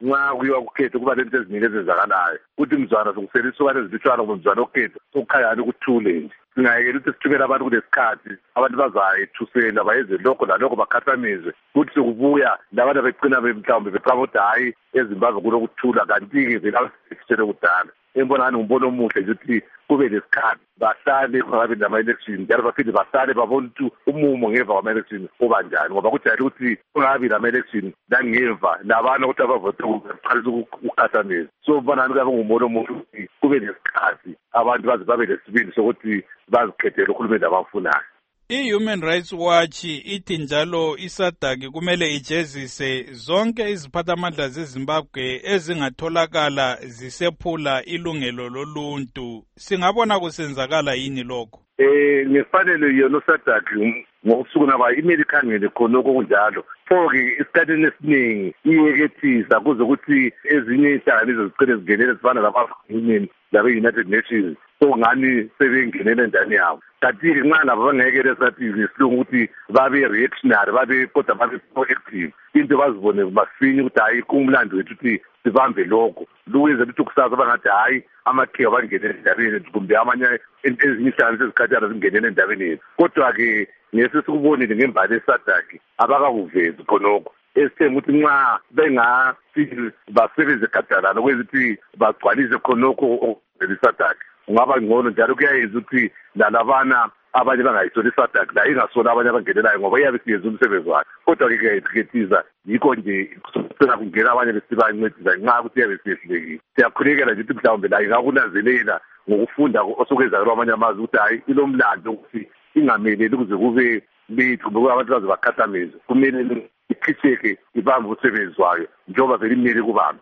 nxa kuyiwa kukhetho kuba lento eziningi ezenzakalayo ukuthi mzwana sokusela isukane ezilutshwana ngoba mzwana okhetho sokukhayana ukuthule nje singayekela ukuthi sithumele abantu kulesikhathi abantu bazayethusela bayenze lokho lalokho bakhathamizwe kuthi sokubuya labantu becina mhlawumbe becaba ukuthi hayi eZimbabwe kulokuthula kanti-ke vele abasitshele kudala engibona ngani ngumbono omuhle nje ukuthi kube lesikhathi bahlale kungabi nama-election njalo baphinde bahlale babone ukuthi umumo ngemva kwama-election obanjani ngoba kujayele ukuthi kungabi nama-election langemva labana ukuthi abavote kuqalisa ukukhathamisa so ubona ngani kuyabe ngumbono omuhle ukuthi kube lesikhathi abantu baze babe lesibindi sokuthi bazikhethele uhulumende abafunayo. I-Human Rights Watch ithi njalo iSADC kumele ijezise zonke iziphathamandla zeZimbabwe ezingatholakala zisephula ilungelo loluntu. Singabona kusenzakala yini lokho? Ngefanele yona uSADC ngokusukuna ba imeli khangele khonoko kunjalo. Pho-ke isikhathini esiningi iyekethisa kuze ukuthi ezinye inhlanganiso zicele zingenele zifana laba-Union labe-United Nations so ngani sebengenele ndani yabo. Kanti-ke nxa labo bangekele esathi isilungu ukuthi babe-reactionary kodwa babe-proactive into bazibone masinya ukuthi hayi kumlando wethu ukuthi sibambe lokho lukwenzela ukuthi kusasa bangathi hayi amakhewa bangenele endabeni kumbe amanye ezinye inhlanganiso ezikhathana zingenele endabeni yethu kodwa-ke ngesesikubonile ngembali yeSADC abakakuvezi khonokho esithemba ukuthi nxa bengafiki basebenze gadalana okwezukuthi bagcwalise khonokho okuvela iSADC kungaba ngcono njalo kuyayenza ukuthi lalabana abanye bangayisoli iSADC la ingasona abanye abangenelayo ngoba iyabe siyenza umsebenzi wakhe kodwa-ke kuyayisikethisa yikho nje sona kungena abanye besibancedisa nxa ukuthi iyabe siyehlulekile siyakhulekela nje ukuthi mhlawumbe la ingakunanzelela ngokufunda osokwenzakala kwamanye amazwe ukuthi hayi ilomlando ukuthi ingameleli ukuze kube bethu ngoba abantu baze bakhathameze kumele ikhitheke ibambe umsebenzi wayo njengoba vele imele kubamba.